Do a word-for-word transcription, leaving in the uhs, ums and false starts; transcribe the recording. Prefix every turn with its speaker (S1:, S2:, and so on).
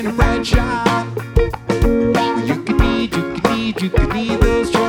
S1: in a bright shop. You could need, you could need, you could need those